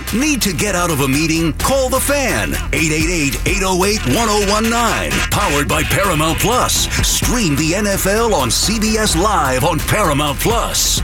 Need to get out of a meeting? Call the Fan. 888-808-1019. Powered by Paramount Plus. Stream the NFL on CBS Live on Paramount Plus.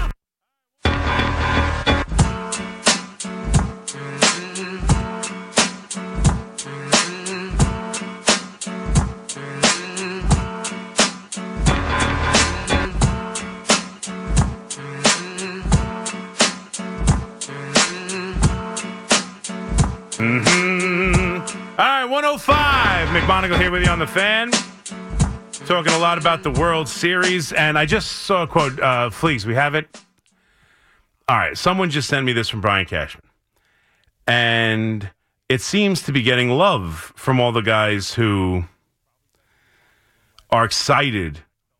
All right, 105. McMonagle here with you on the Fan. Talking a lot about the World Series, and I just saw a quote. Fleeks, we have it? All right, someone just sent me this from Brian Cashman. And it seems to be getting love from all the guys who are excited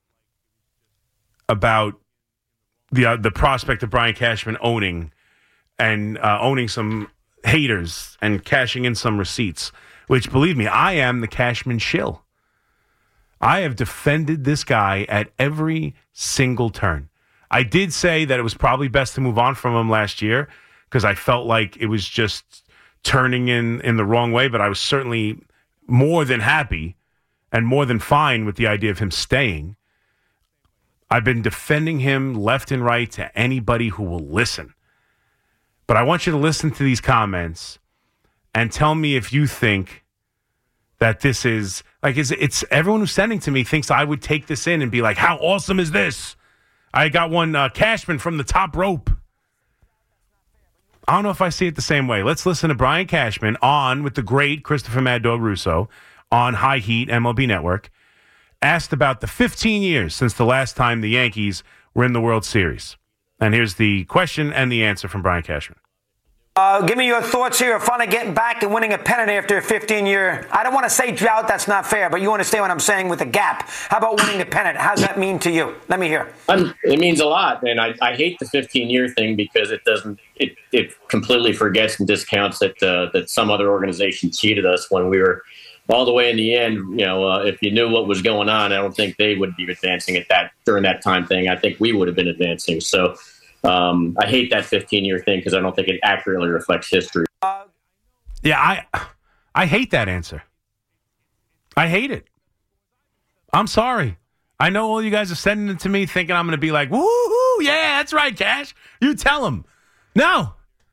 about the prospect of Brian Cashman owning some haters and cashing in some receipts, which, believe me, I am the Cashman shill. I have defended this guy at every single turn. I did say that it was probably best to move on from him last year because I felt like it was just turning in the wrong way, but I was certainly more than happy and more than fine with the idea of him staying. I've been defending him left and right to anybody who will listen. But I want you to listen to these comments and tell me if you think that this is like, it's everyone who's sending to me thinks I would take this in and be like, how awesome is this? I got one Cashman from the top rope. I don't know if I see it the same way. Let's listen to Brian Cashman on with the great Christopher Mad Dog Russo on High Heat MLB Network, asked about the 15 years since the last time the Yankees were in the World Series. And here's the question and the answer from Brian Cashman. Give me your thoughts here of finally getting back and winning a pennant after a 15-year. I don't want to say drought. That's not fair. But you understand what I'm saying with the gap. How about winning the pennant? How does that mean to you? Let me hear. It means a lot. And I hate the 15-year thing because it completely forgets and discounts that some other organization cheated us when we were all the way in the end. You know, if you knew what was going on, I don't think they would be advancing at that during that time thing. I think we would have been advancing. So I hate that 15-year thing because I don't think it accurately reflects history. Yeah, I hate that answer. I hate it. I'm sorry. I know all you guys are sending it to me thinking I'm going to be like, woo-hoo, yeah, that's right, Cash. You tell them. No.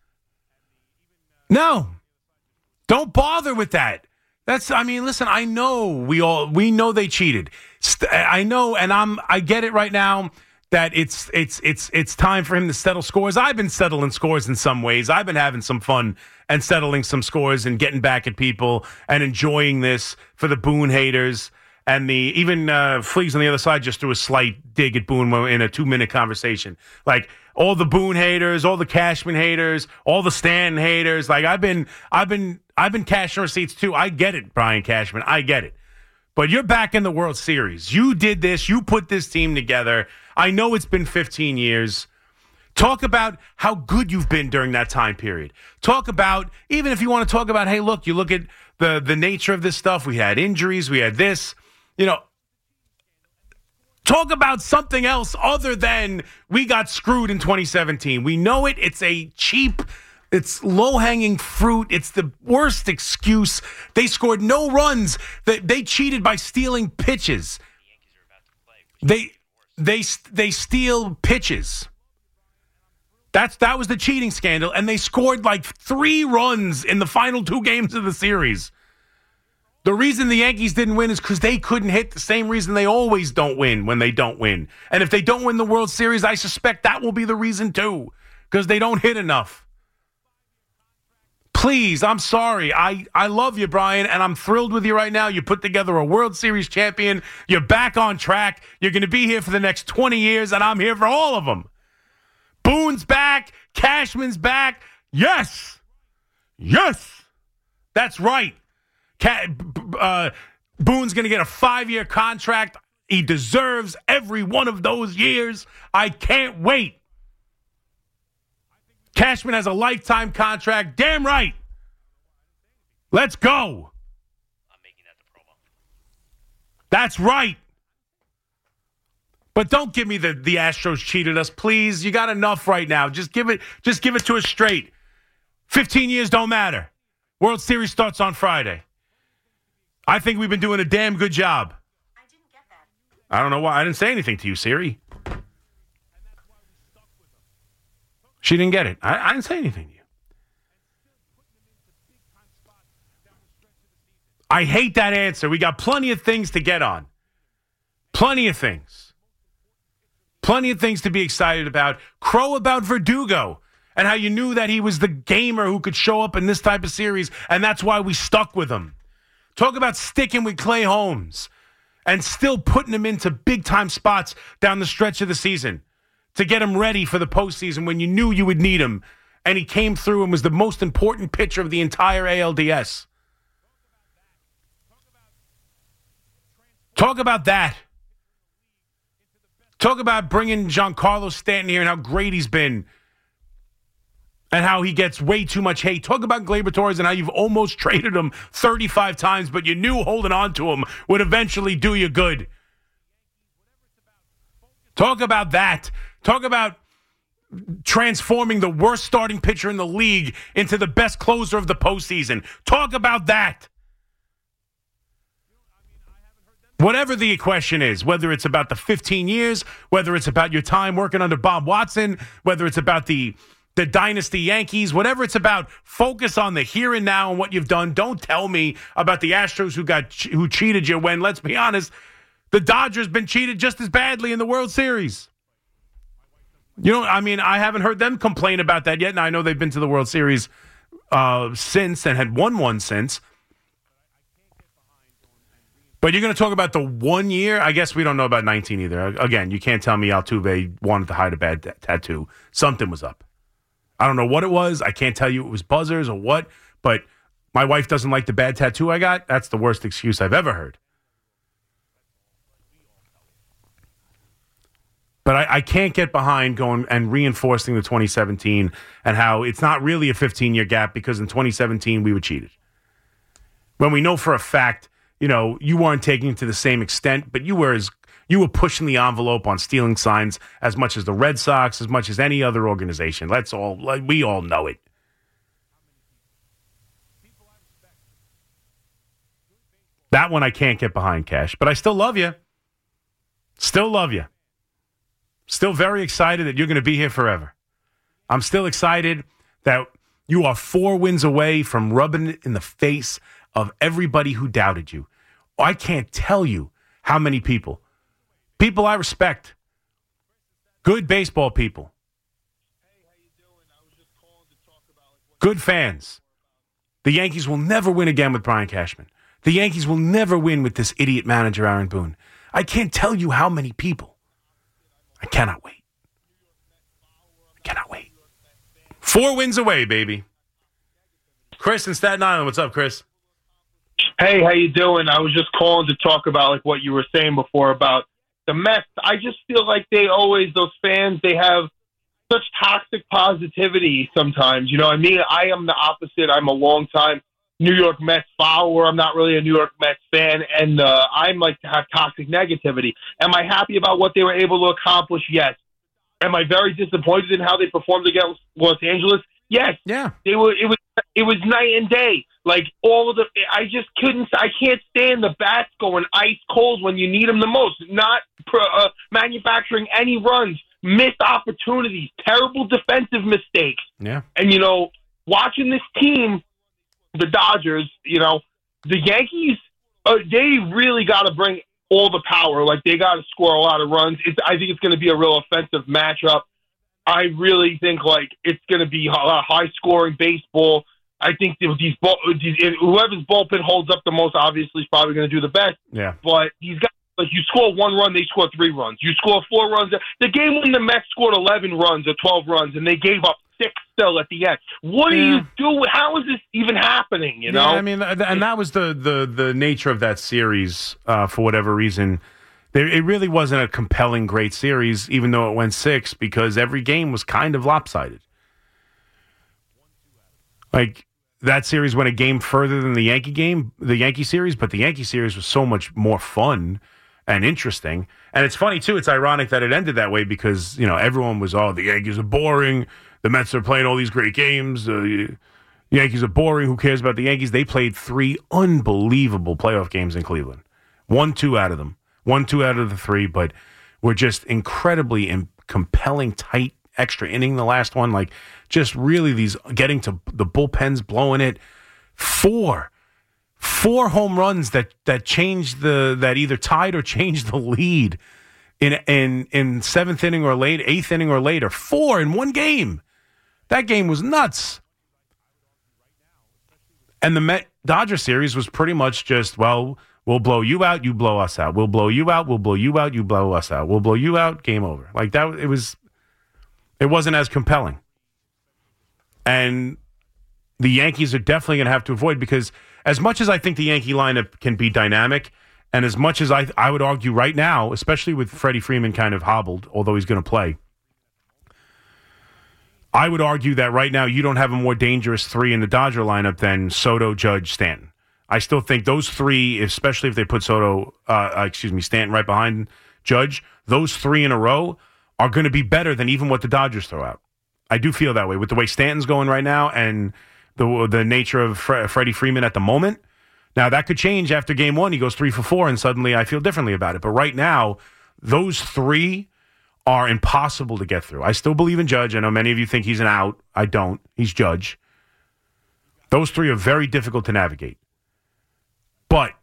Don't bother with that. Listen, I know we know they cheated. I know, and I get it right now that it's time for him to settle scores. I've been settling scores in some ways. I've been having some fun and settling some scores and getting back at people and enjoying this for the Boone haters. And even Fleegs on the other side just threw a slight dig at Boone in a 2-minute conversation. Like all the Boone haters, all the Cashman haters, all the Stanton haters. Like I've been cashing receipts too. I get it, Brian Cashman. I get it. But you're back in the World Series. You did this. You put this team together. I know it's been 15 years. Talk about how good you've been during that time period. Talk about, even if you want to talk about, hey, look, you look at the nature of this stuff. We had injuries. We had this. You know, talk about something else other than we got screwed in 2017. We know it. It's it's low-hanging fruit. It's the worst excuse. They scored no runs. They cheated by stealing pitches. They steal pitches. That was the cheating scandal, and they scored like 3 runs in the final 2 games of the series. The reason the Yankees didn't win is because they couldn't hit, the same reason they always don't win when they don't win. And if they don't win the World Series, I suspect that will be the reason too, because they don't hit enough. Please, I'm sorry. I love you, Brian, and I'm thrilled with you right now. You put together a World Series champion. You're back on track. You're going to be here for the next 20 years, and I'm here for all of them. Boone's back. Cashman's back. Yes. That's right. Boone's going to get a 5-year contract. He deserves every one of those years. I can't wait. Cashman has a lifetime contract. Damn right. Let's go. I'm making that the promo. That's right. But don't give me the Astros cheated us, please. You got enough right now. Just give it to us straight. 15 years don't matter. World Series starts on Friday. I think we've been doing a damn good job. I didn't get that. I don't know why. I didn't say anything to you, Siri. She didn't get it. I didn't say anything to you. I hate that answer. We got plenty of things to get on. Plenty of things. Plenty of things to be excited about. Crow about Verdugo and how you knew that he was the gamer who could show up in this type of series, and that's why we stuck with him. Talk about sticking with Clay Holmes and still putting him into big-time spots down the stretch of the season to get him ready for the postseason when you knew you would need him, and he came through and was the most important pitcher of the entire ALDS. Talk about that. Talk about bringing Giancarlo Stanton here and how great he's been and how he gets way too much hate. Talk about Gleyber Torres and how you've almost traded him 35 times, but you knew holding on to him would eventually do you good. Talk about that. Talk about transforming the worst starting pitcher in the league into the best closer of the postseason. Talk about that. Whatever the question is, whether it's about the 15 years, whether it's about your time working under Bob Watson, whether it's about the dynasty Yankees, whatever it's about, focus on the here and now and what you've done. Don't tell me about the Astros who cheated you when, let's be honest, the Dodgers been cheated just as badly in the World Series. I haven't heard them complain about that yet, and I know they've been to the World Series since and had won one since. But you're going to talk about the 1 year? I guess we don't know about 19 either. Again, you can't tell me Altuve wanted to hide a bad tattoo. Something was up. I don't know what it was. I can't tell you it was buzzers or what, but my wife doesn't like the bad tattoo I got. That's the worst excuse I've ever heard. But I can't get behind going and reinforcing the 2017 and how it's not really a 15-year gap because in 2017 we were cheated. When we know for a fact, you weren't taking it to the same extent, but you were pushing the envelope on stealing signs as much as the Red Sox, as much as any other organization. We all know it. That one I can't get behind, Cash, but I still love you. Still love you. Still very excited that you're going to be here forever. I'm still excited that you are 4 wins away from rubbing it in the face of everybody who doubted you. I can't tell you how many people I respect, good baseball people, good fans. The Yankees will never win again with Brian Cashman. The Yankees will never win with this idiot manager, Aaron Boone. I can't tell you how many people. I cannot wait. 4 wins away, baby. Chris in Staten Island. What's up, Chris? Hey, how you doing? I was just calling to talk about what you were saying before about the Mets. I just feel like those fans, they have such toxic positivity sometimes. I am the opposite. I'm a long-time New York Mets follower. I'm not really a New York Mets fan, and I'm like to have toxic negativity. Am I happy about what they were able to accomplish? Yes. Am I very disappointed in how they performed against Los Angeles? Yes. Yeah. It was night and day. Like I can't stand the bats going ice cold when you need them the most. Not manufacturing any runs, missed opportunities, terrible defensive mistakes. Yeah. And watching this team, the Dodgers, the Yankees, they really got to bring all the power. Like, they got to score a lot of runs. I think it's going to be a real offensive matchup. I really think, it's going to be a high-scoring baseball. I think whoever's bullpen holds up the most, obviously, is probably going to do the best. Yeah. But these guys, you score 1 run, they score 3 runs. You score 4 runs. The game when the Mets scored 11 runs or 12 runs, and they gave up 6 still at the end. What do you do? How is this even happening? You know? I mean, and that was the nature of that series. For whatever reason, it really wasn't a compelling, great series, even though it went 6, because every game was kind of lopsided. Like, that series went a game further than the Yankee series, but the Yankee series was so much more fun and interesting. And it's funny, too. It's ironic that it ended that way because, everyone was, the Yankees are boring. The Mets are playing all these great games. Yankees are boring. Who cares about the Yankees? They played 3 unbelievable playoff games in Cleveland. 1-2 out of them. 1-2 out of the 3, but were just incredibly compelling, tight, extra inning the last one. Like, just really these getting to the bullpens, blowing it. 4 home runs that changed that either tied or changed the lead in 7th inning or late, 8th inning or later. 4 in one game. That game was nuts. And the Met-Dodger series was pretty much just, well, we'll blow you out, you blow us out. We'll blow you out, we'll blow you out, you blow us out. We'll blow you out, game over. Like that, it wasn't as compelling. And the Yankees are definitely going to have to avoid, because as much as I think the Yankee lineup can be dynamic, and as much as I would argue right now, especially with Freddie Freeman kind of hobbled, although he's going to play, I would argue that right now you don't have a more dangerous 3 in the Dodger lineup than Soto, Judge, Stanton. I still think those 3, especially if they put Stanton right behind Judge, those 3 in a row are going to be better than even what the Dodgers throw out. I do feel that way with the way Stanton's going right now and the nature of Freddie Freeman at the moment. Now, that could change after game 1. He goes 3 for 4, and suddenly I feel differently about it. But right now, those 3 are impossible to get through. I still believe in Judge. I know many of you think he's an out. I don't. He's Judge. Those 3 are very difficult to navigate. But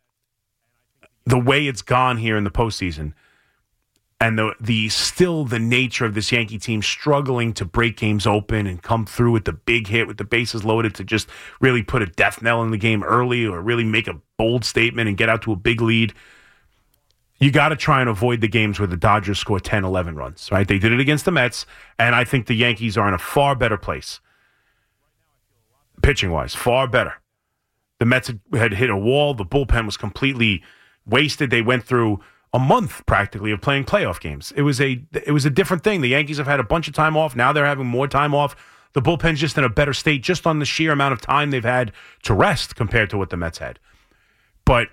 the way it's gone here in the postseason, and the nature of this Yankee team struggling to break games open and come through with the big hit with the bases loaded to just really put a death knell in the game early or really make a bold statement and get out to a big lead, you got to try and avoid the games where the Dodgers score 10, 11 runs, right? They did it against the Mets, and I think the Yankees are in a far better place. Pitching-wise, far better. The Mets had hit a wall. The bullpen was completely wasted. They went through a month practically of playing playoff games. It was a different thing. The Yankees have had a bunch of time off. Now they're having more time off. The bullpen's just in a better state just on the sheer amount of time they've had to rest compared to what the Mets had. But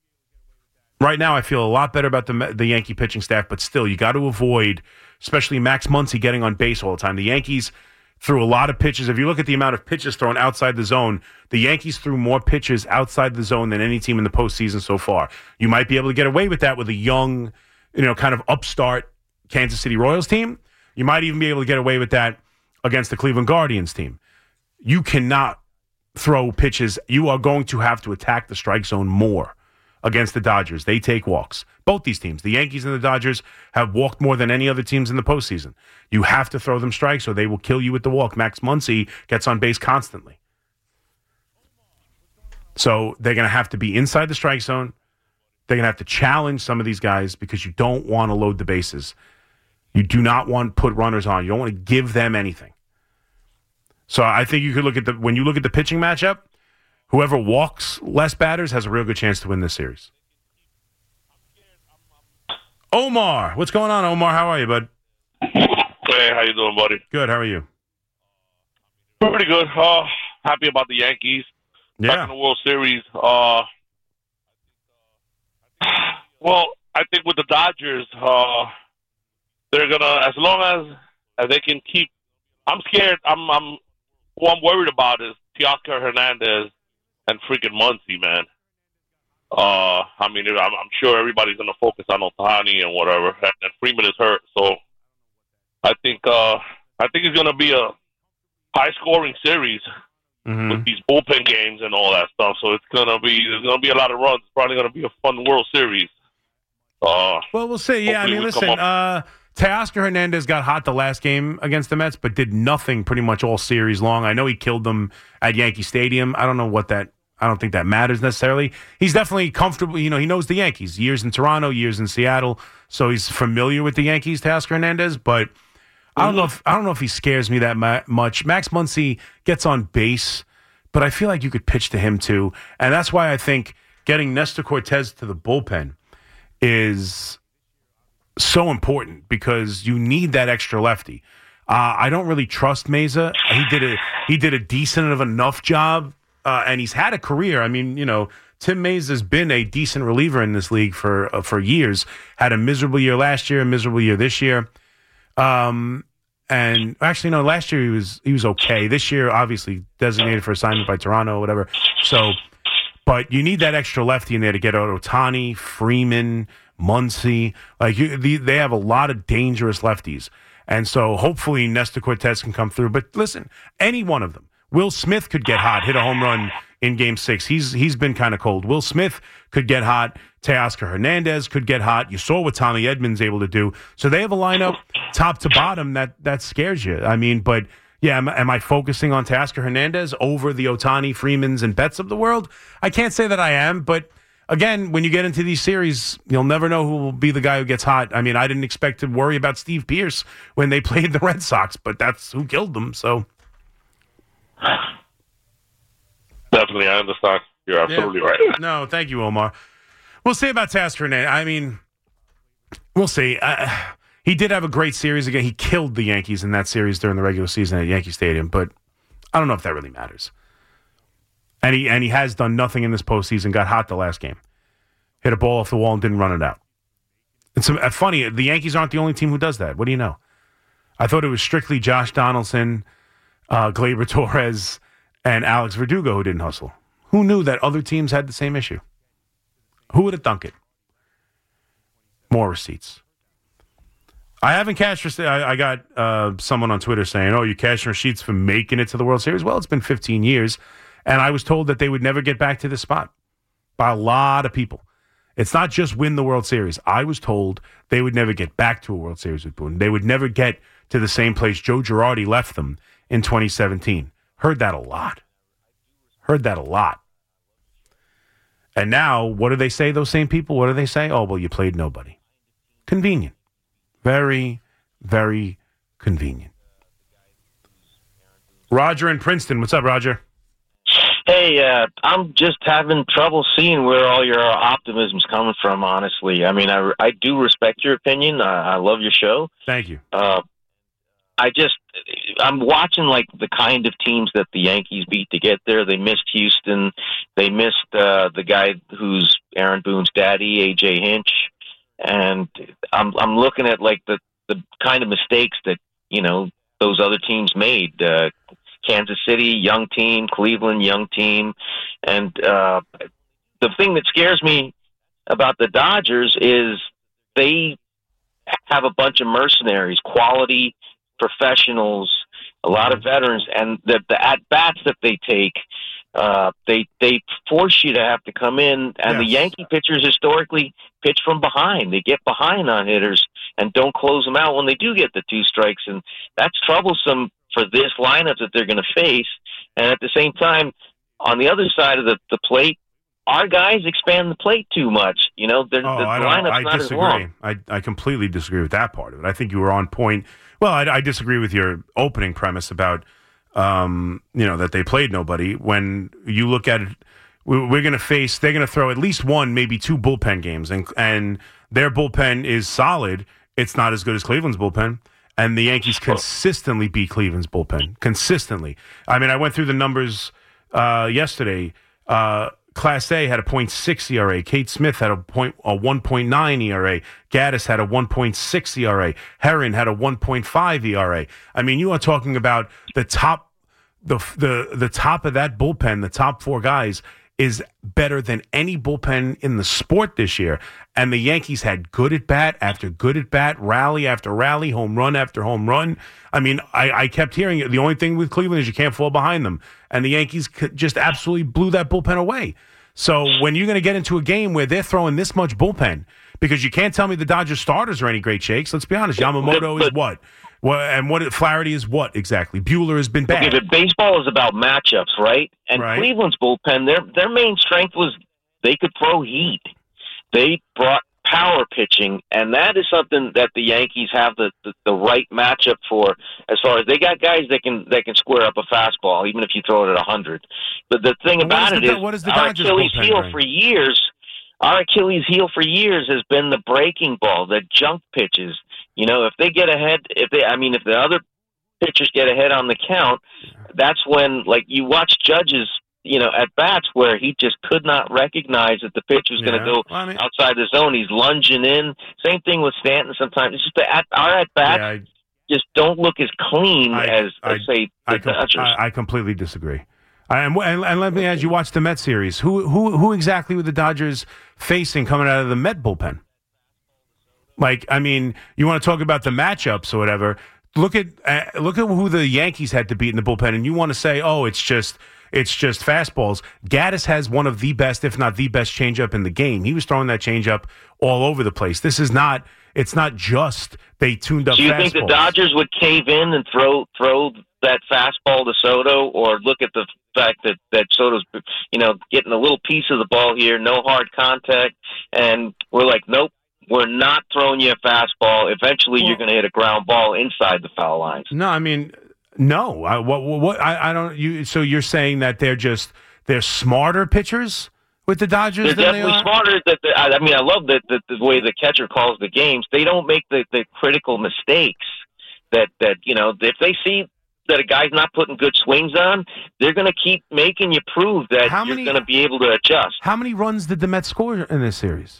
right now I feel a lot better about the Yankee pitching staff, but still, you got to avoid, especially Max Muncy getting on base all the time. The Yankees threw a lot of pitches. If you look at the amount of pitches thrown outside the zone, the Yankees threw more pitches outside the zone than any team in the postseason so far. You might be able to get away with that with a young, kind of upstart Kansas City Royals team. You might even be able to get away with that against the Cleveland Guardians team. You cannot throw pitches. You are going to have to attack the strike zone more against the Dodgers. They take walks. Both these teams, the Yankees and the Dodgers, have walked more than any other teams in the postseason. You have to throw them strikes or they will kill you with the walk. Max Muncy gets on base constantly. So they're going to have to be inside the strike zone. They're going to have to challenge some of these guys because you don't want to load the bases. You do not want to put runners on. You don't want to give them anything. So I think you could look at when you look at the pitching matchup, whoever walks less batters has a real good chance to win this series. Omar, what's going on, Omar? How are you, bud? Hey, how you doing, buddy? Good. How are you? Pretty good. Happy about the Yankees. Yeah. Back in the World Series. Well, I think with the Dodgers, they're gonna, as long as they can keep. I'm scared. What I'm worried about is Teoscar Hernandez and freaking Muncy, man. I'm sure everybody's going to focus on Ohtani and whatever, and Freeman is hurt. So I think it's going to be a high-scoring series with these bullpen games and all that stuff. So there's going to be a lot of runs. It's probably going to be a fun World Series. Well, we'll see. Yeah, listen, Teoscar Hernandez got hot the last game against the Mets, but did nothing pretty much all series long. I know he killed them at Yankee Stadium. I don't think that matters necessarily. He's definitely comfortable. He knows the Yankees. Years in Toronto, years in Seattle, so he's familiar with the Yankees, Teoscar Hernandez. But I don't know if he scares me that much. Max Muncy gets on base, but I feel like you could pitch to him too, and that's why I think getting Nestor Cortez to the bullpen is so important because you need that extra lefty. I don't really trust Meza. He did a decent of enough job. And he's had a career. I mean, Tim Meza has been a decent reliever in this league for years. Had a miserable year last year, a miserable year this year. And And actually, no, last year he was okay. This year, obviously, designated for assignment by Toronto or whatever. So, but you need that extra lefty in there to get out Ohtani, Freeman, Muncy. They have a lot of dangerous lefties. And so hopefully Nestor Cortez can come through. But listen, any one of them. Will Smith could get hot, hit a home run in Game 6. He's been kind of cold. Will Smith could get hot. Teoscar Hernandez could get hot. You saw what Tommy Edmonds able to do. So they have a lineup top to bottom that scares you. I mean, but yeah, am I focusing on Teoscar Hernandez over the Ohtani, Freemans, and Betts of the world? I can't say that I am, but again, when you get into these series, you'll never know who will be the guy who gets hot. I mean, I didn't expect to worry about Steve Pearce when they played the Red Sox, but that's who killed them, so. Definitely, I understand. You're absolutely right. No, thank you, Omar. We'll see about Teoscar Hernandez. I mean, we'll see. He did have a great series again. He killed the Yankees in that series during the regular season at Yankee Stadium, but I don't know if that really matters. And he has done nothing in this postseason. Got hot the last game. Hit a ball off the wall and didn't run it out. It's funny, the Yankees aren't the only team who does that. What do you know? I thought it was strictly Josh Donaldson, Gleyber Torres, and Alex Verdugo who didn't hustle. Who knew that other teams had the same issue? Who would have thunk it? More receipts. I haven't cashed receipts. I got someone on Twitter saying, "Oh, you cashed receipts for making it to the World Series." Well, it's been 15 years, and I was told that they would never get back to this spot by a lot of people. It's not just win the World Series. I was told they would never get back to a World Series with Boone. They would never get to the same place Joe Girardi left them in 2017. Heard that a lot. And now, what do they say, those same people? What do they say? Oh, well, you played nobody. Convenient. Very, very convenient. Roger in Princeton. What's up, Roger? Hey, I'm just having trouble seeing where all your optimism's coming from, honestly. I mean, I do respect your opinion. I love your show. Thank you. I'm watching like the kind of teams that the Yankees beat to get there. They missed Houston. They missed the guy who's Aaron Boone's daddy, A.J. Hinch. And I'm looking at like the kind of mistakes that, you know, those other teams made. Kansas City, young team. Cleveland, young team. And the thing that scares me about the Dodgers is they have a bunch of mercenaries, quality professionals, a lot of veterans, and the at-bats that they take, they force you to have to come in, and the Yankee pitchers historically pitch from behind. They get behind on hitters and don't close them out when they do get the two strikes, and that's troublesome for this lineup that they're going to face. And at the same time, on the other side of the plate, our guys expand the plate too much. You know, the lineup's not as long. I completely disagree with that part of it. I think you were on point. Well, I disagree with your opening premise about, that they played nobody. When you look at it, they're going to throw at least one, maybe two bullpen games, and their bullpen is solid. It's not as good as Cleveland's bullpen. And the Yankees consistently beat Cleveland's bullpen. Consistently. I mean, I went through the numbers yesterday. Class A had a .6 ERA. Kate Smith had a 1.9 ERA. Gaddis had a 1.6 ERA. Herron had a 1.5 ERA. I mean, you are talking about the top, the top of that bullpen. The top four guys is better than any bullpen in the sport this year. And the Yankees had good at bat after good at bat, rally after rally, home run after home run. I mean, I kept hearing it. The only thing with Cleveland is you can't fall behind them. And the Yankees just absolutely blew that bullpen away. So when you're going to get into a game where they're throwing this much bullpen, because you can't tell me the Dodgers starters are any great shakes. Let's be honest. Yamamoto is what? And what Flaherty is what exactly? Buehler has been bad. Okay, but baseball is about matchups, right? And right. Cleveland's bullpen, their main strength was they could throw heat. They brought power pitching, and that is something that the Yankees have the right matchup for. As far as they got guys that can square up a fastball, even if you throw it at 100. But the thing about it is, our Achilles heel for years. Our Achilles heel for years has been the breaking ball, the junk pitches. You know, if they get ahead, if the other pitchers get ahead on the count, that's when, like, you watch Judge's, at bats where he just could not recognize that the pitch was going to go outside the zone. He's lunging in. Same thing with Stanton sometimes. It's just our at bats just don't look as clean as say the Dodgers. I completely disagree. And let me ask you, watch the Mets series. Who exactly were the Dodgers facing coming out of the Met bullpen? Like, I mean, you want to talk about the matchups or whatever. Look at who the Yankees had to beat in the bullpen, and you want to say, oh, it's just fastballs. Gaddis has one of the best, if not the best, changeup in the game. He was throwing that changeup all over the place. This is not. It's not just they tuned up. Do you fastballs. think the Dodgers would cave in and throw that fastball to Soto, or look at the fact that Soto's getting a little piece of the ball here, no hard contact, and we're like, nope. We're not throwing you a fastball. Eventually, you're going to hit a ground ball inside the foul lines. No, I mean, no. I don't. So you're saying that they're smarter pitchers with the Dodgers? They're definitely smarter. I love the way the catcher calls the games. They don't make the critical mistakes that if they see that a guy's not putting good swings on, they're going to keep making you prove that you're going to be able to adjust. How many runs did the Mets score in this series?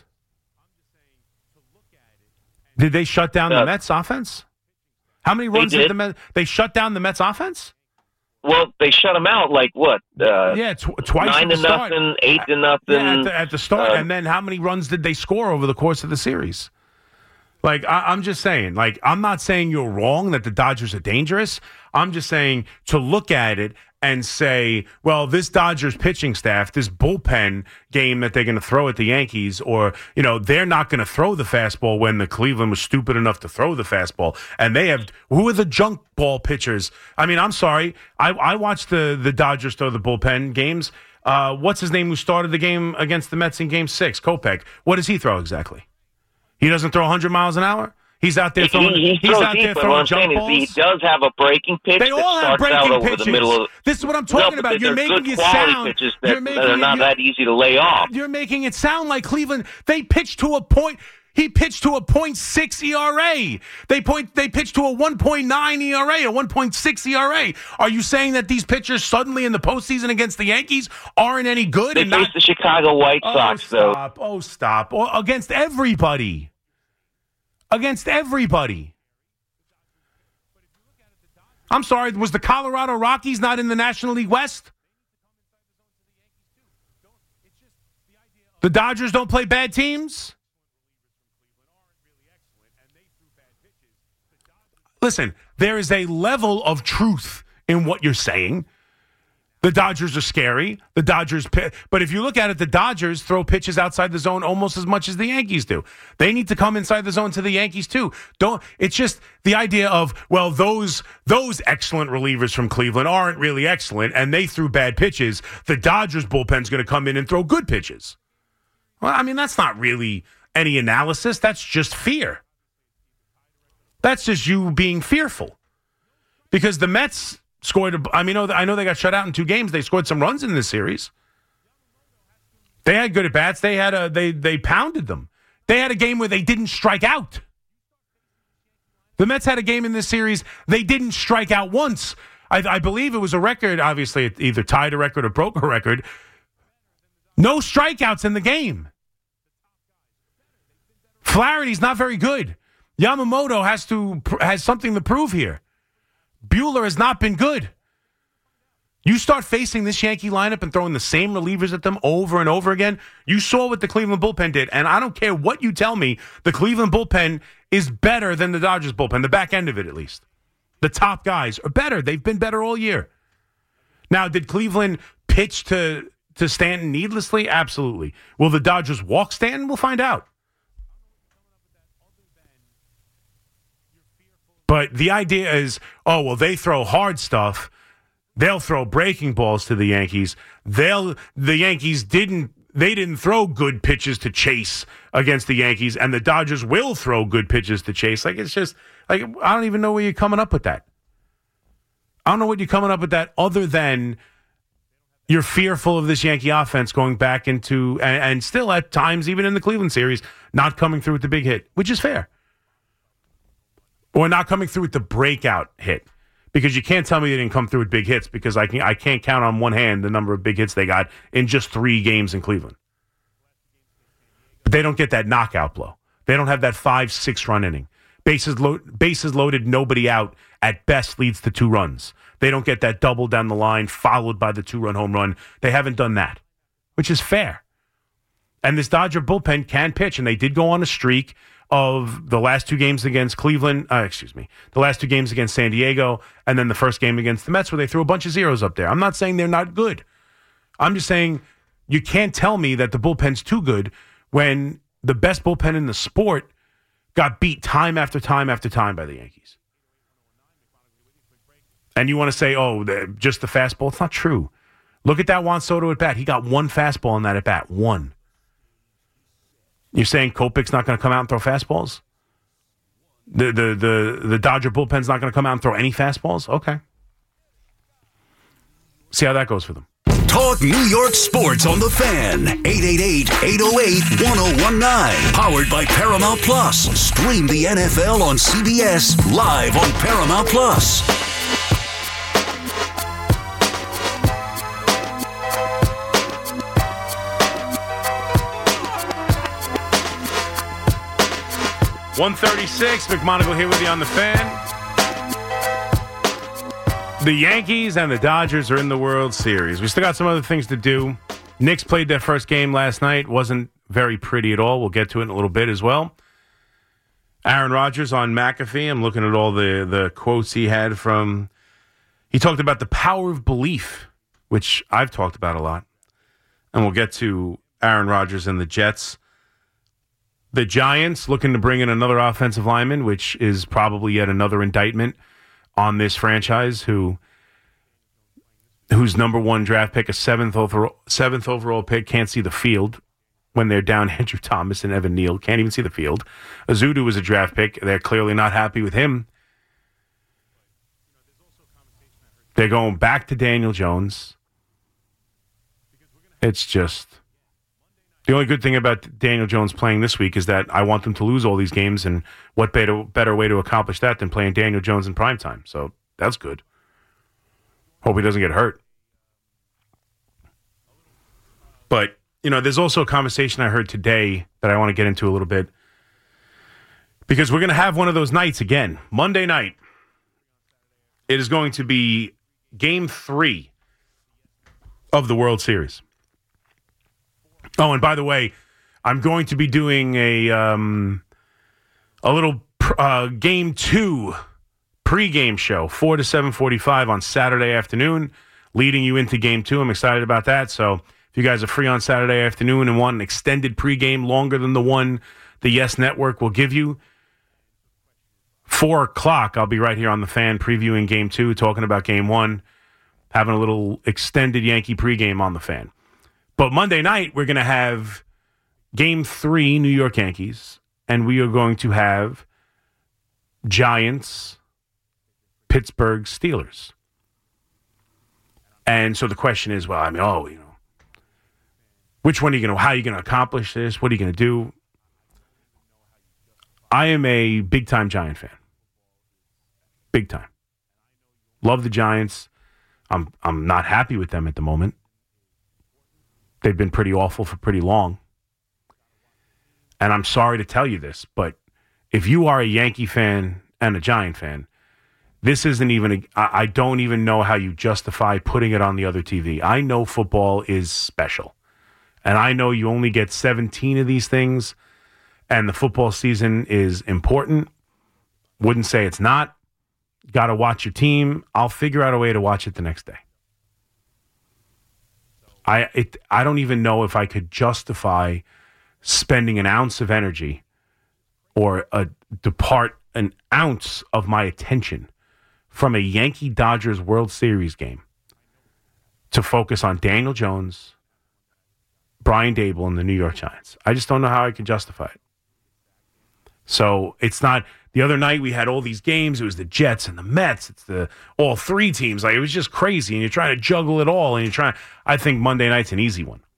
Did they shut down the Mets offense? How many runs did the Mets? They shut down the Mets offense? Well, they shut them out like what? Twice. 9-0, 8-0. Yeah, at the start. And then how many runs did they score over the course of the series? Like, I'm just saying, like, I'm not saying you're wrong that the Dodgers are dangerous. I'm just saying to look at it and say, well, this Dodgers pitching staff, this bullpen game that they're going to throw at the Yankees, or, they're not going to throw the fastball when the Cleveland was stupid enough to throw the fastball. And they have, who are the junk ball pitchers? I mean, I'm sorry. I watched the Dodgers throw the bullpen games. What's his name who started the game against the Mets in Game 6? Kopech. What does he throw exactly? He doesn't throw 100 miles an hour? He's out there throwing. He's out there throwing jump balls. He does have a breaking pitch. They all have breaking pitches. This is what I'm talking about. You're making it sound. Pitches that are not that easy to lay off. You're making it sound like Cleveland. They pitched to a point. He pitched to a .6 ERA. They pitched to a 1.9 ERA, a 1.6 ERA. Are you saying that these pitchers suddenly in the postseason against the Yankees aren't any good? They faced the Chicago White Sox, though. Stop. Against everybody. Against everybody. I'm sorry, was the Colorado Rockies not in the National League West? The Dodgers don't play bad teams? Listen, there is a level of truth in what you're saying. The Dodgers are scary. But if you look at it, the Dodgers throw pitches outside the zone almost as much as the Yankees do. They need to come inside the zone to the Yankees too. It's just the idea of, well, those excellent relievers from Cleveland aren't really excellent, and they threw bad pitches. The Dodgers bullpen's going to come in and throw good pitches. Well, I mean, that's not really any analysis. That's just fear. That's just you being fearful. Because the Mets scored. I know they got shut out in 2 games. They scored some runs in this series. They had good at bats. They pounded them. They had a game where they didn't strike out. The Mets had a game in this series. They didn't strike out once. I believe it was a record. Obviously, it either tied a record or broke a record. No strikeouts in the game. Flaherty's not very good. Yamamoto has something to prove here. Buehler has not been good. You start facing this Yankee lineup and throwing the same relievers at them over and over again. You saw what the Cleveland bullpen did, and I don't care what you tell me, the Cleveland bullpen is better than the Dodgers bullpen, the back end of it at least. The top guys are better. They've been better all year. Now, did Cleveland pitch to Stanton needlessly? Absolutely. Will the Dodgers walk Stanton? We'll find out. But the idea is, they throw hard stuff. They'll throw breaking balls to the Yankees. The Yankees didn't throw good pitches to Chase against the Yankees, and the Dodgers will throw good pitches to Chase. Like, it's just, like, I don't even know where you're coming up with that. I don't know what you're coming up with that other than you're fearful of this Yankee offense going back into, and still at times, even in the Cleveland series, not coming through with the big hit, which is fair. Or not coming through with the breakout hit. Because you can't tell me they didn't come through with big hits, because I can't count on one hand the number of big hits they got in just 3 games in Cleveland. But they don't get that knockout blow. They don't have that 5-6 run inning. Bases loaded, nobody out, at best leads to 2 runs. They don't get that double down the line followed by the 2-run home run. They haven't done that, which is fair. And this Dodger bullpen can pitch, and they did go on a streak of the last 2 games against Cleveland, the last 2 games against San Diego, and then the first game against the Mets where they threw a bunch of zeros up there. I'm not saying they're not good. I'm just saying you can't tell me that the bullpen's too good when the best bullpen in the sport got beat time after time after time by the Yankees. And you want to say, just the fastball? It's not true. Look at that Juan Soto at bat. He got 1 fastball in that at bat. 1. You're saying Kopech's not going to come out and throw fastballs? The Dodger bullpen's not going to come out and throw any fastballs? Okay. See how that goes for them. Talk New York sports on the Fan. 888-808-1019. Powered by Paramount Plus. Stream the NFL on CBS live on Paramount Plus. .136, McMonagle here with you on the Fan. The Yankees and the Dodgers are in the World Series. We still got some other things to do. Knicks played their first game last night. Wasn't very pretty at all. We'll get to it in a little bit as well. Aaron Rodgers on McAfee. I'm looking at all the quotes he had from... He talked about the power of belief, which I've talked about a lot. And we'll get to Aaron Rodgers and the Jets. The Giants looking to bring in another offensive lineman, which is probably yet another indictment on this franchise whose number 1 draft pick, a seventh overall pick, can't see the field when they're down Andrew Thomas and Evan Neal. Can't even see the field. Azudu was a draft pick. They're clearly not happy with him. They're going back to Daniel Jones. It's just... The only good thing about Daniel Jones playing this week is that I want them to lose all these games, and what better way to accomplish that than playing Daniel Jones in primetime? So that's good. Hope he doesn't get hurt. But, there's also a conversation I heard today that I want to get into a little bit, because we're going to have one of those nights again. Monday night, it is going to be Game 3 of the World Series. Oh, and by the way, I'm going to be doing a little Game 2 pregame show, 4 to 7:45 on Saturday afternoon, leading you into Game 2. I'm excited about that. So if you guys are free on Saturday afternoon and want an extended pregame longer than the one the Yes Network will give you, 4 o'clock, I'll be right here on the Fan previewing Game 2, talking about Game 1, having a little extended Yankee pregame on the Fan. But Monday night, we're going to have Game 3, New York Yankees, and we are going to have Giants, Pittsburgh Steelers. And so the question is, which one are you going to, how are you going to accomplish this? What are you going to do? I am a big-time Giant fan. Big time. Love the Giants. I'm not happy with them at the moment. They've been pretty awful for pretty long. And I'm sorry to tell you this, but if you are a Yankee fan and a Giant fan, this isn't even I don't even know how you justify putting it on the other TV. I know football is special. And I know you only get 17 of these things, and the football season is important. Wouldn't say it's not. Got to watch your team. I'll figure out a way to watch it the next day. I don't even know if I could justify spending an ounce of energy or depart an ounce of my attention from a Yankee-Dodgers World Series game to focus on Daniel Jones, Brian Daboll, and the New York Giants. I just don't know how I can justify it. So it's not... The other night we had all these games. It was the Jets and the Mets. It's all 3 teams. It was just crazy, and you're trying to juggle it all, and you're trying... I think Monday night's an easy one.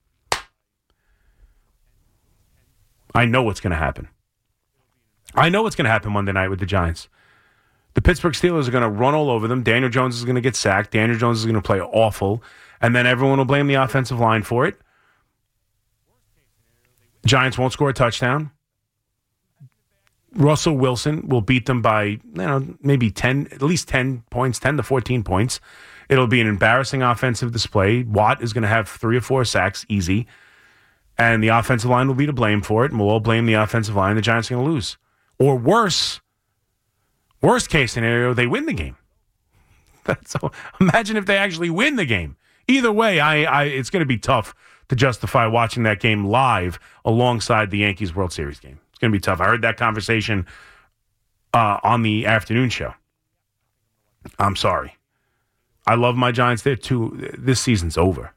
I know what's going to happen. I know what's going to happen Monday night with the Giants. The Pittsburgh Steelers are going to run all over them. Daniel Jones is going to get sacked. Daniel Jones is going to play awful, and then everyone will blame the offensive line for it. Giants won't score a touchdown. Russell Wilson will beat them by, maybe 10, at least 10 points, 10 to 14 points. It'll be an embarrassing offensive display. Watt is going to have 3 or 4 sacks, easy. And the offensive line will be to blame for it, and we'll all blame the offensive line. The Giants are going to lose. Or worst case scenario, they win the game. So imagine if they actually win the game. Either way, it's going to be tough to justify watching that game live alongside the Yankees World Series game. It's going to be tough. I heard that conversation on the afternoon show. I'm sorry. I love my Giants there too. This season's over.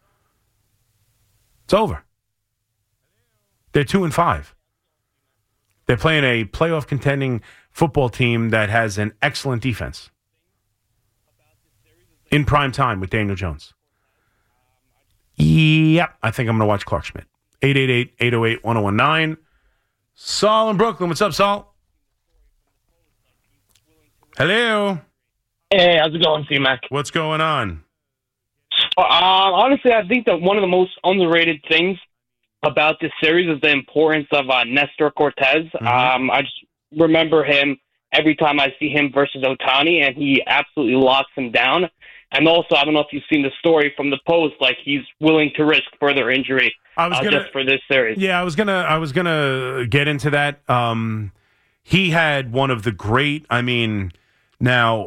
It's over. They're 2-5. They're playing a playoff contending football team that has an excellent defense. In prime time with Daniel Jones. Yep, I think I'm going to watch Clark Schmidt. 888-808-1019. Saul in Brooklyn. What's up, Saul? Hello. Hey, how's it going, C-Mac? What's going on? Honestly, I think that one of the most underrated things about this series is the importance of Nestor Cortez. Mm-hmm. I just remember him every time I see him versus Ohtani, and he absolutely locks him down. And also, I don't know if you've seen the story from the Post, like he's willing to risk further injury just for this series. Yeah, I was gonna get into that. He had one of the great. Now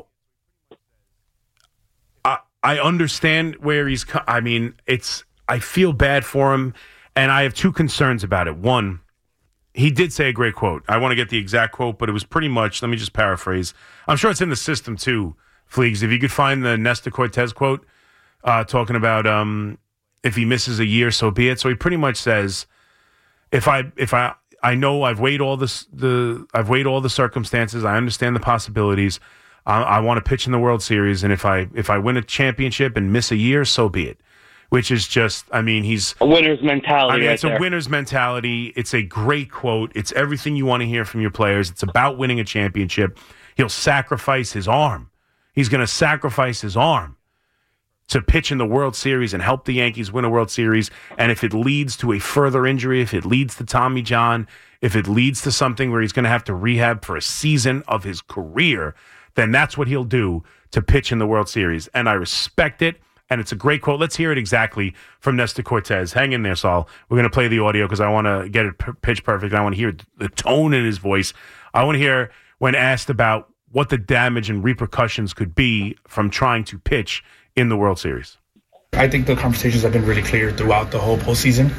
I understand where he's. I feel bad for him, and I have 2 concerns about it. One, he did say a great quote. I want to get the exact quote, but it was pretty much. Let me just paraphrase. I'm sure it's in the system too. Fleegs, if you could find the Nestor Cortez quote talking about if he misses a year, so be it. So he pretty much says, if I know I've weighed all I've weighed all the circumstances, I understand the possibilities. I want to pitch in the World Series, and if I win a championship and miss a year, so be it. Which is just, he's a winner's mentality. It's a winner's mentality. It's a great quote. It's everything you want to hear from your players. It's about winning a championship. He'll sacrifice his arm. He's going to sacrifice his arm to pitch in the World Series and help the Yankees win a World Series. And if it leads to a further injury, if it leads to Tommy John, if it leads to something where he's going to have to rehab for a season of his career, then that's what he'll do to pitch in the World Series. And I respect it. And it's a great quote. Let's hear it exactly from Nestor Cortez. Hang in there, Saul. We're going to play the audio because I want to get it pitch perfect. I want to hear the tone in his voice. I want to hear when asked about what the damage and repercussions could be from trying to pitch in the World Series. I think the conversations have been really clear throughout the whole postseason.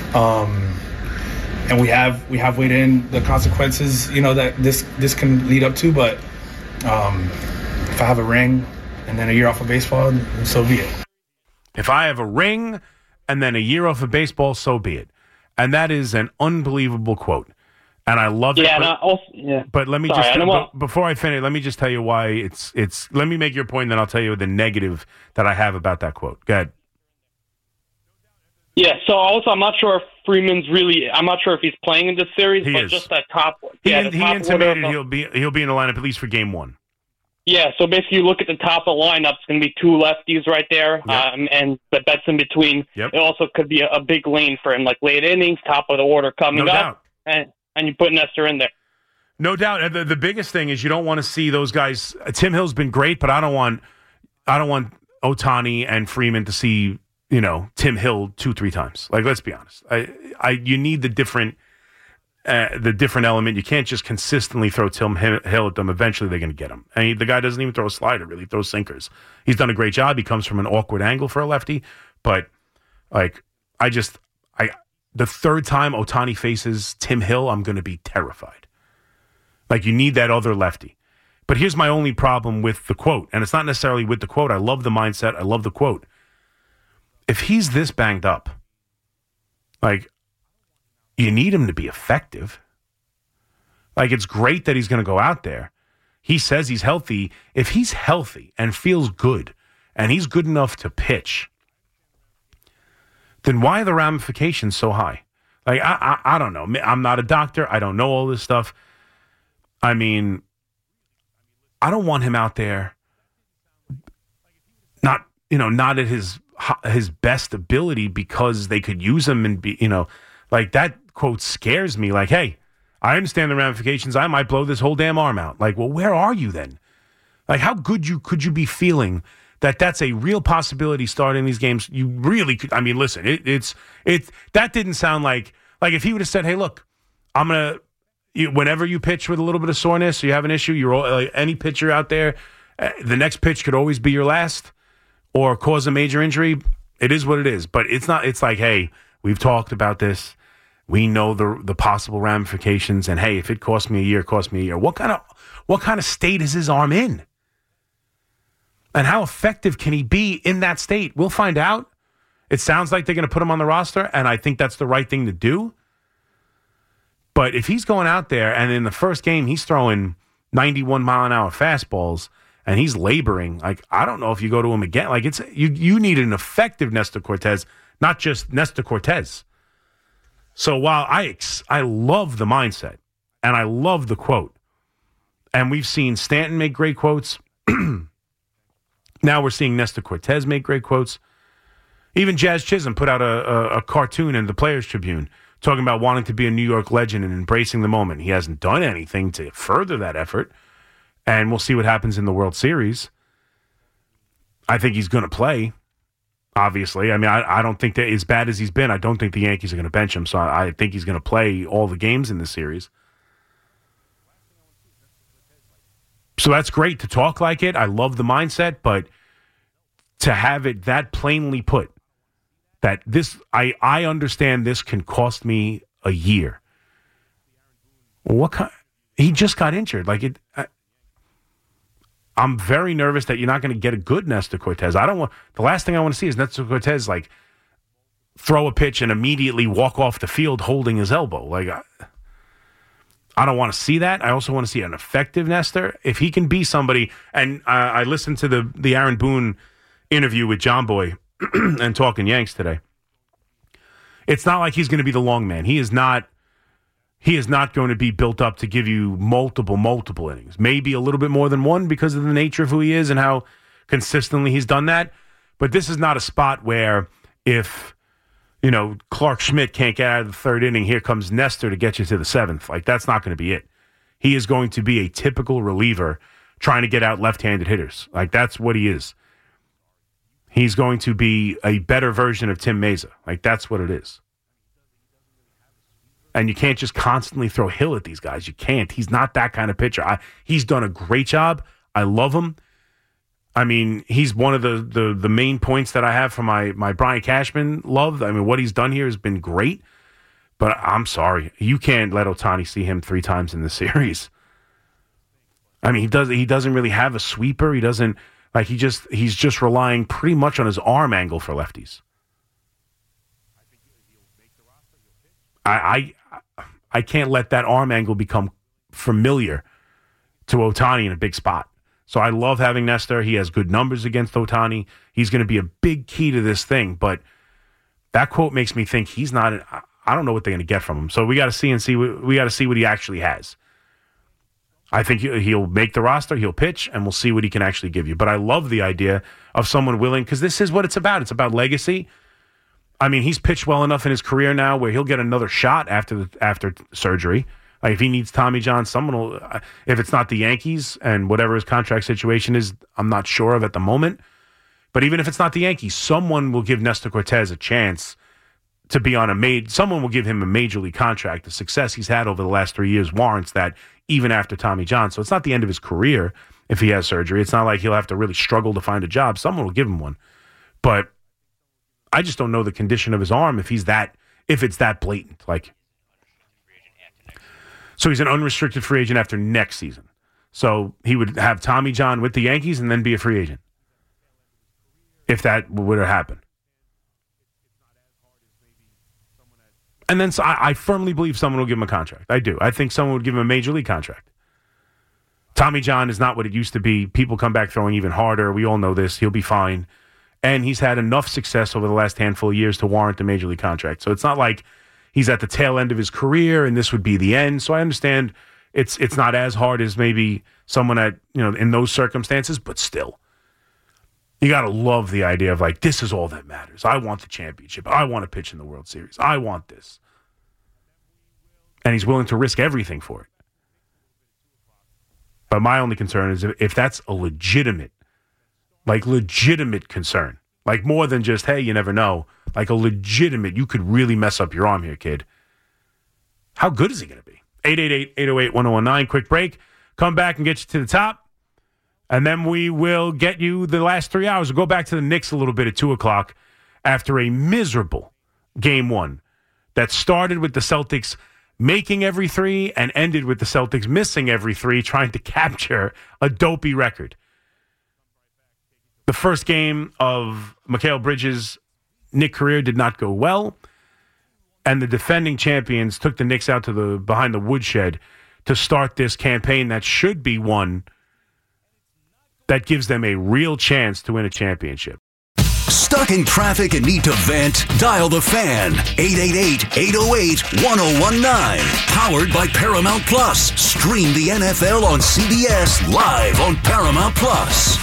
And we have weighed in the consequences, that this can lead up to. But if I have a ring and then a year off of baseball, so be it. If I have a ring and then a year off of baseball, so be it. And that is an unbelievable quote. And I love it. But let me before I finish, let me just tell you why it's. Let me make your point, then I'll tell you the negative that I have about that quote. Go ahead. Yeah. So also, I'm not sure if Freeman's I'm not sure if he's playing in this series, but just that top. He intimated he'll be in the lineup at least for game 1. Yeah. So basically, you look at the top of the lineup. It's going to be 2 lefties right there, and the bets in between. Yep. It also could be a big lane for him, like late innings, top of the order coming up, and you put Nestor in there. No doubt. The biggest thing is you don't want to see those guys. Tim Hill's been great, but I don't want Ohtani and Freeman to see, Tim Hill 2-3 times. Like, let's be honest. You need the different element. You can't just consistently throw Tim Hill at them. Eventually they're going to get him. And the guy doesn't even throw a slider, really. He throws sinkers. He's done a great job. He comes from an awkward angle for a lefty. But, the third time Ohtani faces Tim Hill, I'm going to be terrified. Like, you need that other lefty. But here's my only problem with the quote, and it's not necessarily with the quote. I love the mindset. I love the quote. If he's this banged up, you need him to be effective. It's great that he's going to go out there. He says he's healthy. If he's healthy and feels good, and he's good enough to pitch, then why are the ramifications so high? I don't know. I'm not a doctor. I don't know all this stuff. I don't want him out there not at his best ability because they could use him and be, that quote scares me. Like, hey, I understand the ramifications. I might blow this whole damn arm out. Like, well, where are you then? Like, how good could you be feeling that that's a real possibility starting these games? You really could. I mean, listen, that didn't sound like if he would have said, hey, look, I'm going to, whenever you pitch with a little bit of soreness, or you have an issue, any pitcher out there, the next pitch could always be your last or cause a major injury. It is what it is. But it's not, it's like, hey, we've talked about this. We know the possible ramifications. And hey, if it costs me a year, it costs me a year. What kind of state is his arm in? And how effective can he be in that state? We'll find out. It sounds like they're going to put him on the roster, and I think that's the right thing to do. But if he's going out there and in the first game he's throwing 91-mile-an-hour fastballs and he's laboring, like, I don't know if you go to him again. Like, it's you need an effective Nestor Cortes, not just Nestor Cortes. So while I love the mindset and I love the quote, and we've seen Stanton make great quotes. Now we're seeing Nestor Cortes make great quotes. Even Jazz Chisholm put out a cartoon in the Players Tribune talking about wanting to be a New York legend and embracing the moment. He hasn't done anything to further that effort, and we'll see what happens in the World Series. I think he's going to play, obviously. I mean, I don't think that as bad as he's been, I don't think the Yankees are going to bench him, so I think he's going to play all the games in this series. So that's great to talk like it. I love the mindset, but to have it that plainly put, that this, I understand this can cost me a year. What kind? He just got injured. Like it. I'm very nervous that you're not going to get a good Nestor Cortes. The last thing I want to see is Nestor Cortes like throw a pitch and immediately walk off the field holding his elbow. Like I don't want to see that. I also want to see an effective Nestor. If he can be somebody, and I listened to the Aaron Boone interview with John Boy and Talking Yanks today. It's not like he's going to be the long man. He is not going to be built up to give you multiple innings. Maybe a little bit more than one because of the nature of who he is and how consistently he's done that. But this is not a spot where if, Clark Schmidt can't get out of the third inning, here comes Nestor to get you to the seventh. Like, that's not going to be it. He is going to be a typical reliever trying to get out left-handed hitters. Like, that's what he is. He's going to be a better version of Tim Meza. Like, that's what it is. And you can't just constantly throw Hill at these guys. You can't. He's not that kind of pitcher. He's done a great job. I love him. I mean, he's one of the main points that I have for my Brian Cashman love. I mean, what he's done here has been great. But I'm sorry. You can't let Ohtani see him 3 times in the series. I mean, he doesn't really have a sweeper. He doesn't... Like, he's just relying pretty much on his arm angle for lefties. I can't let that arm angle become familiar to Ohtani in a big spot. So I love having Nestor. He has good numbers against Ohtani. He's going to be a big key to this thing. But that quote makes me think he's not. I don't know what they're going to get from him. So we got to see what he actually has. I think he'll make the roster, he'll pitch, and we'll see what he can actually give you. But I love the idea of someone willing, because this is what it's about. It's about legacy. I mean, he's pitched well enough in his career now where he'll get another shot after surgery. Like, if he needs Tommy John, someone will. If it's not the Yankees and whatever his contract situation is, I'm not sure of at the moment. But even if it's not the Yankees, someone will give Nestor Cortes a chance to be on someone will give him a major league contract. The success he's had over the last 3 years warrants that, even after Tommy John. So it's not the end of his career if he has surgery. It's not like he'll have to really struggle to find a job. Someone will give him one. But I just don't know the condition of his arm if it's that blatant. Like, so he's an unrestricted free agent after next season. So he would have Tommy John with the Yankees and then be a free agent, if that would have happened. And then I firmly believe someone will give him a contract. I do. I think someone would give him a major league contract. Tommy John is not what it used to be. People come back throwing even harder. We all know this. He'll be fine. And he's had enough success over the last handful of years to warrant a major league contract. So it's not like he's at the tail end of his career and this would be the end. So I understand it's not as hard as maybe someone in those circumstances, but still. You got to love the idea of, like, this is all that matters. I want the championship. I want to pitch in the World Series. I want this. And he's willing to risk everything for it. But my only concern is if that's a legitimate concern, like more than just, hey, you never know, like a legitimate, you could really mess up your arm here, kid. How good is he going to be? 888-808-1019, quick break. Come back and get you to the top. And then we will get you the last 3 hours. We'll go back to the Knicks a little bit at 2 o'clock after a miserable game one that started with the Celtics making every three and ended with the Celtics missing every three, trying to capture a dopey record. The first game of Mikal Bridges' Knick career did not go well, and the defending champions took the Knicks out to behind the woodshed to start this campaign that should be one that gives them a real chance to win a championship. Stuck in traffic and need to vent? Dial the Fan. 888-808-1019. Powered by Paramount Plus. Stream the NFL on CBS live on Paramount Plus.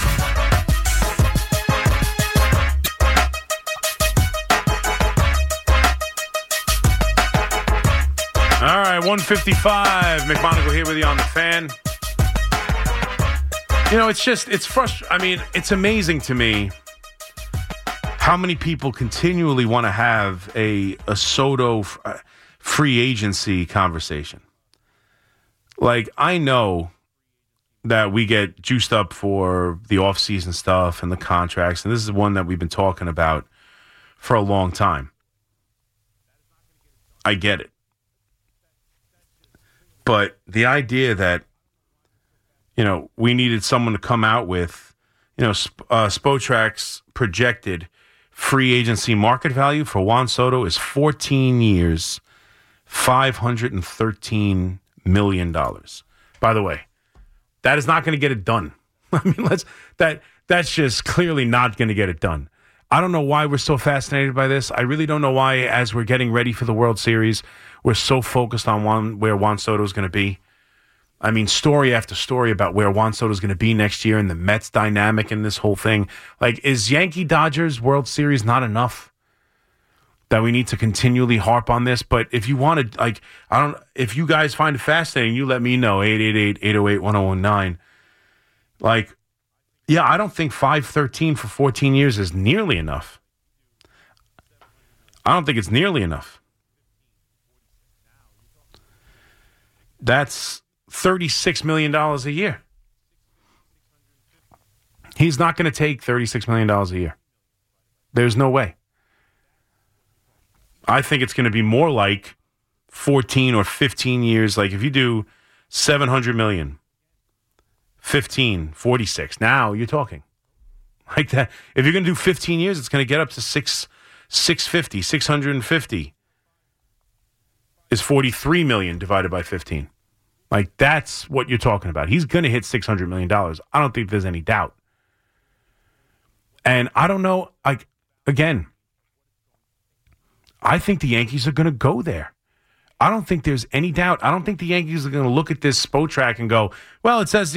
All right, 155. McMonagle here with you on the Fan. You know, it's frustrating. I mean, it's amazing to me how many people continually want to have a Soto free agency conversation. Like, I know that we get juiced up for the offseason stuff and the contracts, and this is one that we've been talking about for a long time. I get it. But the idea that, you know, we needed someone to come out with, you know, Spotrac's projected free agency market value for Juan Soto is 14 years, $513 million. By the way, that is not going to get it done. I mean, that's just clearly not going to get it done. I don't know why we're so fascinated by this. I really don't know why, as we're getting ready for the World Series, we're so focused on where Juan Soto is going to be. I mean, story after story about where Juan Soto is going to be next year and the Mets dynamic in this whole thing. Like, is Yankee-Dodgers World Series not enough that we need to continually harp on this? But if you want to, like, if you guys find it fascinating, you let me know, 888-808-1019. Like, yeah, I don't think 513 for 14 years is nearly enough. I don't think it's nearly enough. That's $36 million a year. He's not going to take $36 million a year. There's no way. I think it's going to be more like 14 or 15 years. Like if you do $700 million, 15, 46. Now you're talking like that. If you're going to do 15 years, it's going to get up to 650, 650 is 43 million divided by 15. Like, that's what you're talking about. He's going to hit $600 million. I don't think there's any doubt. And I don't know, like, again, I think the Yankees are going to go there. I don't think there's any doubt. I don't think the Yankees are going to look at this Spotrac and go, well, it says,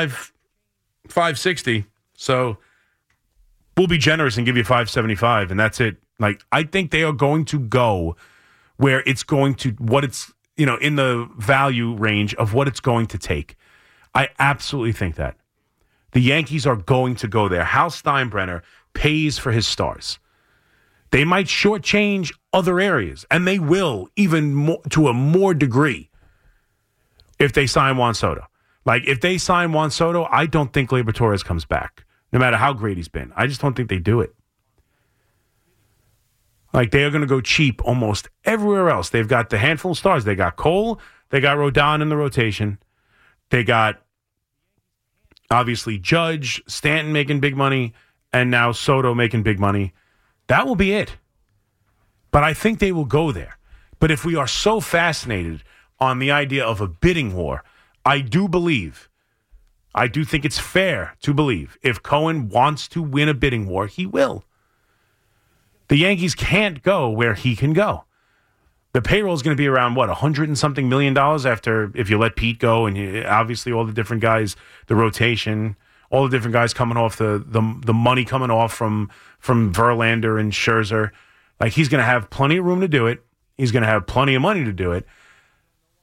560, so we'll be generous and give you 575, and that's it. Like, I think they are going to go where it's going to, what it's, in the value range of what it's going to take. I absolutely think that. The Yankees are going to go there. Hal Steinbrenner pays for his stars. They might shortchange other areas, and they will, even more, to a more degree, if they sign Juan Soto. Like, if they sign Juan Soto, I don't think Gleyber Torres comes back, no matter how great he's been. I just don't think they do it. Like, they are going to go cheap almost everywhere else. They've got the handful of stars. They got Cole. They got Rodon in the rotation. They got, obviously, Judge, Stanton making big money, and now Soto making big money. That will be it. But I think they will go there. But if we are so fascinated on the idea of a bidding war, I do think it's fair to believe if Cohen wants to win a bidding war, he will. The Yankees can't go where he can go. The payroll is going to be around, $100 and something million after, if you let Pete go, and obviously all the different guys, the rotation, all the different guys coming off the money coming off from Verlander and Scherzer. Like, he's going to have plenty of room to do it. He's going to have plenty of money to do it.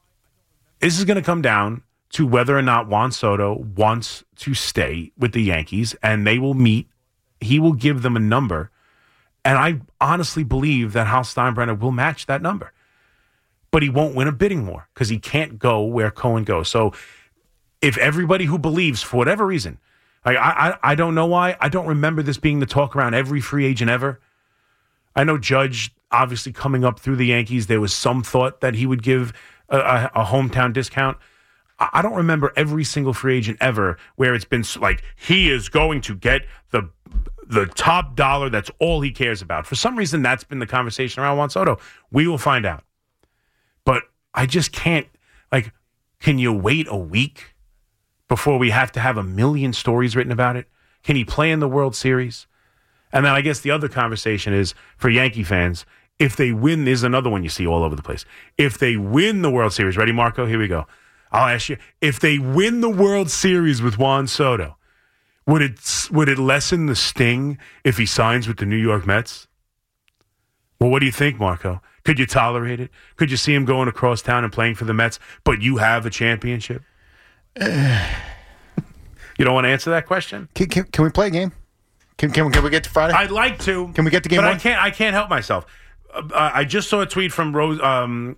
this is going to come down to whether or not Juan Soto wants to stay with the Yankees, and they will meet. He will give them a number, and I honestly believe that Hal Steinbrenner will match that number. But he won't win a bidding war because he can't go where Cohen goes. So if everybody who believes, for whatever reason, like I don't know why, I don't remember this being the talk around every free agent ever. I know Judge, obviously coming up through the Yankees, there was some thought that he would give a hometown discount. I don't remember every single free agent ever where it's been like he is going to get the top dollar. That's all he cares about. For some reason, that's been the conversation around Juan Soto. We will find out. But I just can't, like, can you wait a week before we have to have 1 million stories written about it? Can he play in the World Series? And then I guess the other conversation is for Yankee fans, if they win, there's another one you see all over the place. If they win the World Series, ready, Marco? Here we go. I'll ask you, if they win the World Series with Juan Soto, would it lessen the sting if he signs with the New York Mets? Well, what do you think, Marco? Could you tolerate it? Could you see him going across town and playing for the Mets, but you have a championship? You don't want to answer that question? Can we play a game? Can we get to Friday? I'd like to. Can we get to game but one? I can't help myself. I just saw a tweet from Rose I'm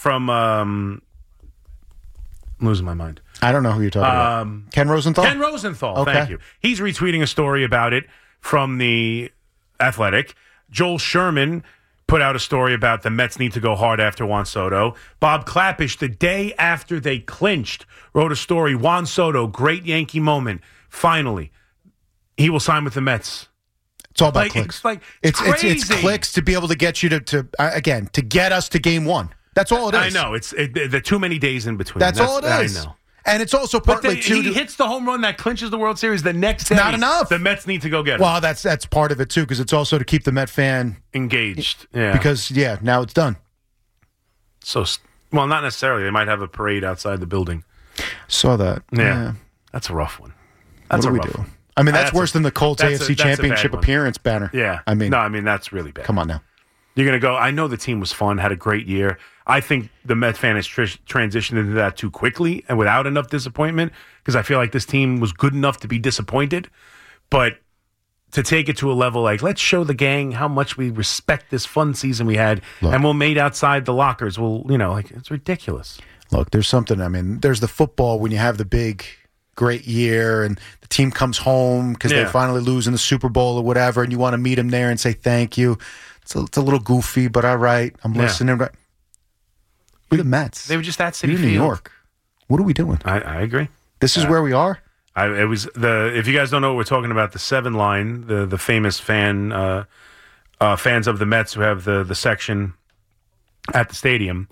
losing my mind. I don't know who you're talking about. Ken Rosenthal? Ken Rosenthal, okay. Thank you. He's retweeting a story about it from The Athletic. Joel Sherman put out a story about the Mets need to go hard after Juan Soto. Bob Clappish, the day after they clinched, wrote a story, Juan Soto, great Yankee moment. Finally, he will sign with the Mets. It's all about clicks. It's crazy. It's clicks to be able to get you to get us to game one. That's all it is. I know. There are too many days in between. That's all it is. I know. And it's also partly he hits the home run that clinches the World Series the next day. Not enough. The Mets need to go get him. Well, that's part of it too, because it's also to keep the Met fan engaged. Yeah. Because now it's done. So, well, not necessarily. They might have a parade outside the building. Saw that. Yeah. That's a rough one. That's what do we do? I mean, that's worse than the Colts AFC Championship appearance banner. Yeah. I mean, that's really bad. Come on now. You're going to go, I know the team was fun, had a great year. I think the Mets fan has transitioned into that too quickly and without enough disappointment, because I feel like this team was good enough to be disappointed. But to take it to a level like, let's show the gang how much we respect this fun season we had, and we'll meet outside the lockers. It's ridiculous. Look, there's something, I mean, there's the football when you have the big, great year and the team comes home because they finally lose in the Super Bowl or whatever, and you want to meet them there and say thank you. It's a little goofy, but all right, I'm listening. We're the Mets. They were just at Citi Field. New York. What are we doing? I agree. This is where we are? If you guys don't know what we're talking about, the 7 line, the famous fans of the Mets who have the section at the stadium,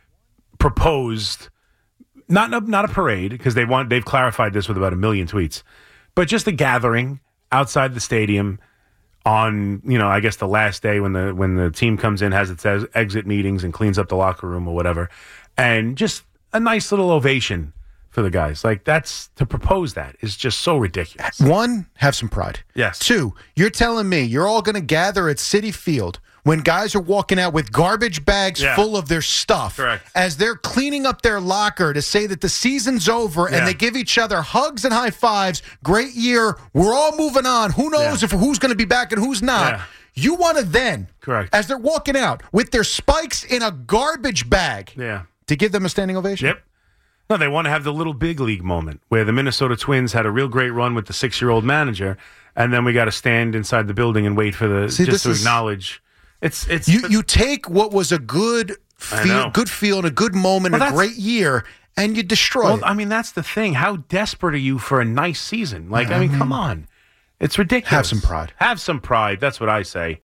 proposed not a parade, because they've clarified this with about 1 million tweets, but just a gathering outside the stadium on, I guess the last day when the team comes in, has its exit meetings and cleans up the locker room or whatever, and just a nice little ovation for the guys. Like, to propose that is just so ridiculous. 1, have some pride. Yes. 2, you're telling me you're all going to gather at Citi Field when guys are walking out with garbage bags full of their stuff, correct, as they're cleaning up their locker to say that the season's over, and they give each other hugs and high fives. Great year. We're all moving on. Who knows who's going to be back and who's not. Yeah. You want to then, correct, as they're walking out with their spikes in a garbage bag, to give them a standing ovation? Yep. No, they want to have the little big league moment where the Minnesota Twins had a real great run with the 6-year-old manager, and then we got to stand inside the building and wait for to acknowledge. It's you take what was a good feel and a good moment, a great year, and you destroy it. I mean, that's the thing. How desperate are you for a nice season? Come on. It's ridiculous. Have some pride. Have some pride. That's what I say.